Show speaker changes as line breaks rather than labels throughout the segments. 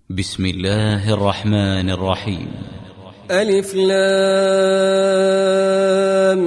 بسم الله الرحمن الرحيم.
ألف لام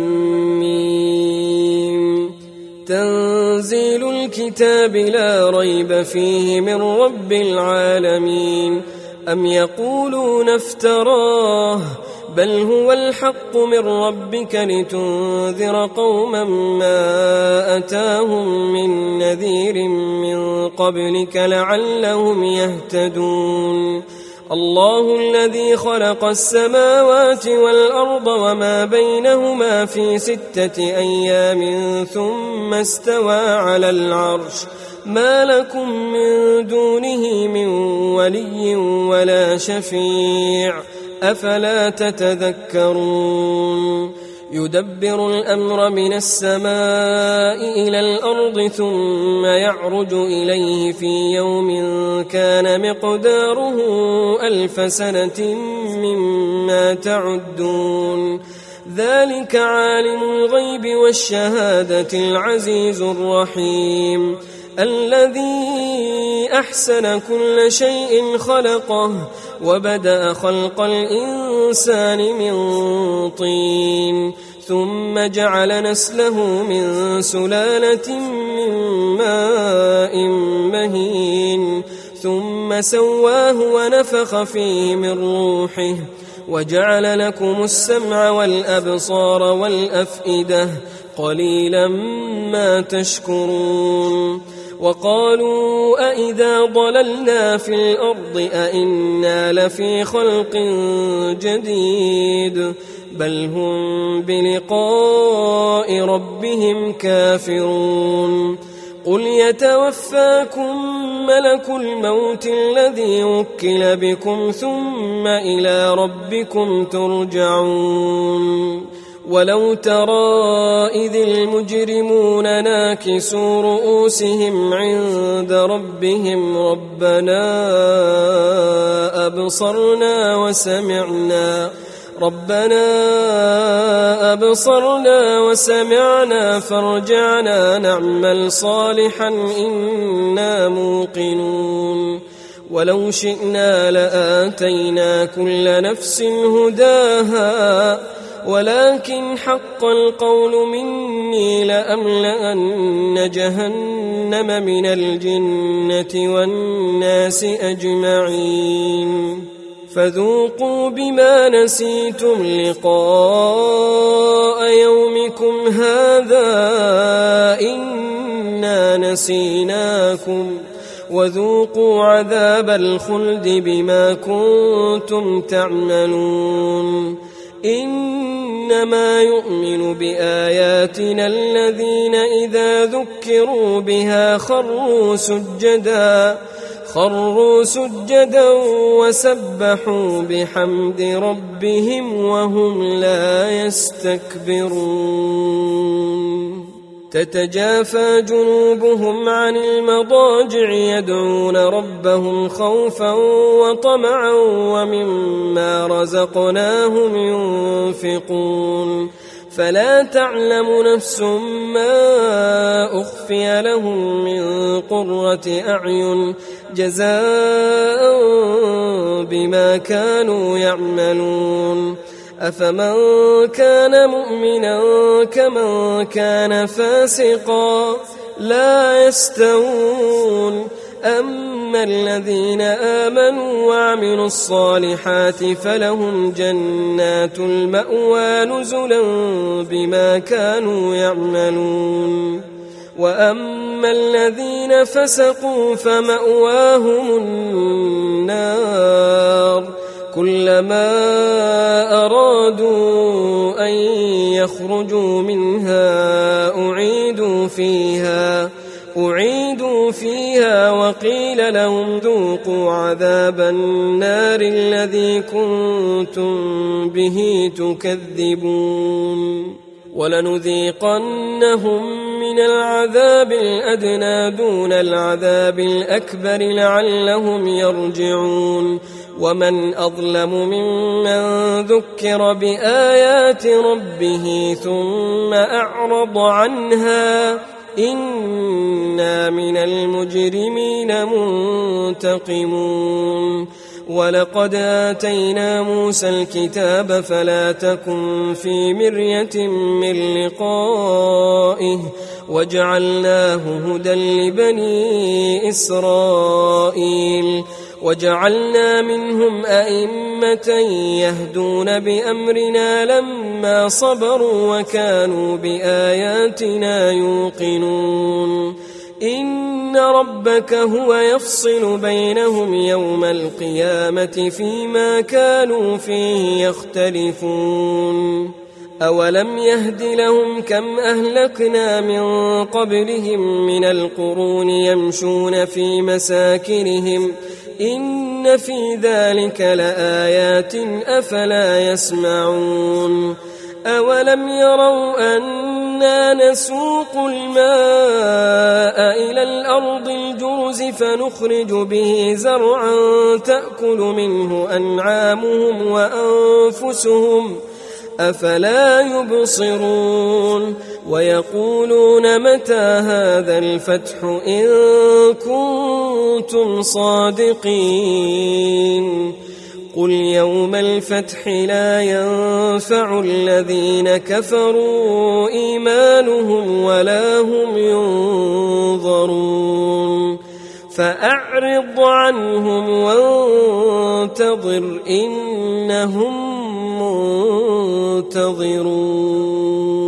ميم. تنزيل الكتاب لا ريب فيه من رب العالمين. أم يقولون افتراه بل هو الحق من ربك لتنذر قوما ما أتاهم من نذير من قبلك لعلهم يهتدون. الله الذي خلق السماوات والأرض وما بينهما في 6 أيام ثم استوى على العرش ما لكم من دونه من ولي ولا شفيع أفلا تتذكرون. يدبر الأمر من السماء إلى الأرض ثم يعرج إليه في يوم كان مقداره 1000 سنة مما تعدون. ذلك عالم الغيب والشهادة العزيز الرحيم الذي أحسن كل شيء خلقه وبدأ خلق الإنسان من طين ثم جعل نسله من سلالة من ماء مهين ثم سواه ونفخ فيه من روحه وجعل لكم السمع والأبصار والأفئدة قليلا ما تشكرون. وقالوا أئذا ضللنا في الأرض أئنا لفي خلق جديد بل هم بلقاء ربهم كافرون. قل يتوفاكم ملك الموت الذي وكل بكم ثم إلى ربكم ترجعون. ولو ترى إذ المجرمون ناكسوا رؤوسهم عند ربهم ربنا أبصرنا وسمعنا فارجعنا نعمل صالحا إنا موقنون. ولو شئنا لآتينا كل نفس هداها ولكن حق القول مني لأملأن جهنم من الجنة والناس أجمعين. فذوقوا بما نسيتم لقاء يومكم هذا إنا نسيناكم وذوقوا عذاب الخلد بما كنتم تعملون. إنما يؤمن بآياتنا الذين إذا ذكروا بها خروا سجدا وسبحوا بحمد ربهم وهم لا يستكبرون. تتجافى جنوبهم عن المضاجع يدعون ربهم خوفا وطمعا ومما رزقناهم ينفقون. فلا تعلم نفس ما أخفي لهم من قرة أعين جزاء بما كانوا يعملون. أفمن كان مؤمنا كمن كان فاسقا لا يستوون. أما الذين آمنوا وعملوا الصالحات فلهم جنات المأوى نزلا بما كانوا يعملون. وأما الذين فسقوا فمأواهم النار كلما أرادوا أن يخرجوا منها أعيدوا فيها وقيل لهم ذوقوا عذاب النار الذي كنتم به تكذبون. ولنذيقنهم من العذاب الأدنى دون العذاب الأكبر لعلهم يرجعون. ومن أظلم ممن ذكر بآيات ربه ثم أعرض عنها إنا من المجرمين منتقمون ولقد آتينا موسى الكتاب فلا تكن في مرية من لقائه وجعلناه هدى لبني إسرائيل وجعلنا منهم أئمة يهدون بأمرنا لما صبروا وكانوا بآياتنا يوقنون إن ربك هو يفصل بينهم يوم القيامة فيما كانوا فيه يختلفون أولم يهد لهم كم أهلكنا من قبلهم من القرون يمشون في مساكنهم إن في ذلك لآيات أفلا يسمعون أولم يروا أنا نسوق الماء إلى الأرض الجرز فنخرج به زرعا تأكل منه أنعامهم وأنفسهم أفلا يبصرون ويقولون متى هذا الفتح إن كنتم صادقين قل يوم الفتح لا ينفع الذين كفروا إيمانهم ولا هم ينظرون فأعرض عنهم وانتظر إنهم منتظرون